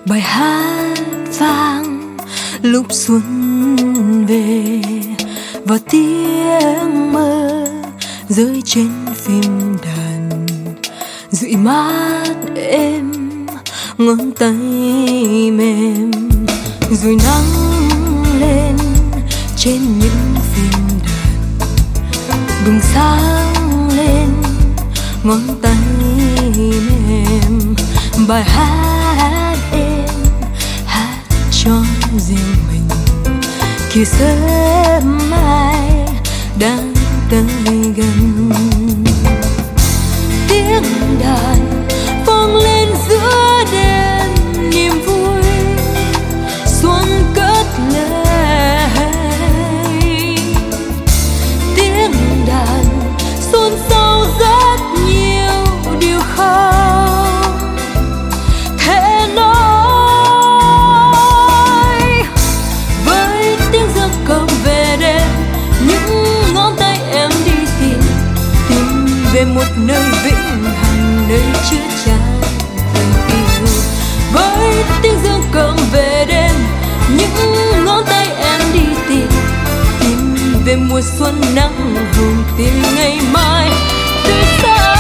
Bài hát vang lúc xuân về và tiếng mơ rơi trên phim đàn, dịu mát êm ngón tay mềm, rồi nắng lên trên những phim đàn, bừng sáng lên ngón tay mềm. Bài hát êm hát cho riêng mình, kìa sớm mai đang tới gần. Tiếng đàn vang lên giữa đêm, niềm vui xuân cất lên. Tiếng đàn xôn xao rất nhiều điều không thể nói. Với tiếng dương cầm về đêm, những ngón tay em đi tìm về một nơi vĩnh hằng, nơi chứa chan tình yêu. Với tiếng dương cầm về đêm, những ngón tay em đi tìm về mùa xuân nắng hồng, tìm ngày mai tươi sáng.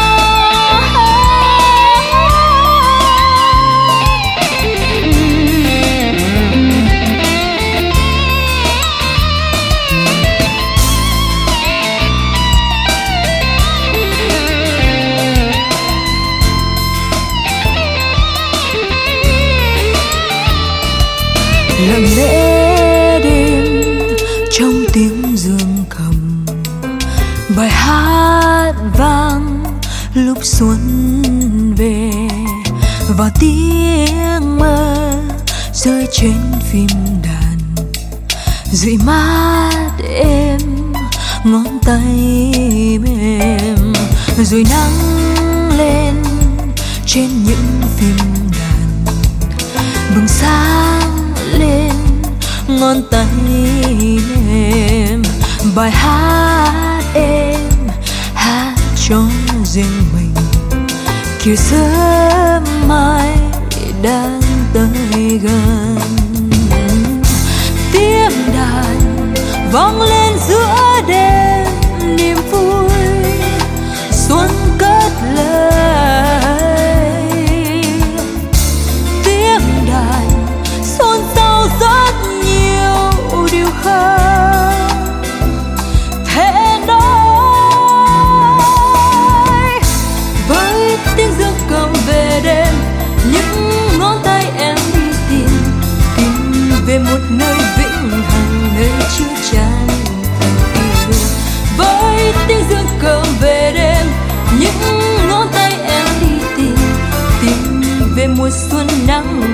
Lặng lẽ đêm trong tiếng dương cầm, bài hát vang lúc xuân về và tiếng mơ rơi trên phim đàn, dịu mát êm ngón tay mềm, rồi nắng lên trên những phim đàn, bừng sáng lên ngón tay mềm. Bài hát êm hát cho riêng mình, kìa sớm mai đang tới gần. Tiếng đàn vang lên giữa đêm, niềm vui xuân cất lên. Tiếng đàn xôn xao rất nhiều điều không thể nói. Với tiếng dương cầm về đêm, những ngón tay em đi tìm về một nơi vĩnh hằng, nơi chứa chan tình yêu. Với tiếng dương cầm về đêm, những ngón tay em đi tìm về mùa xuân nắng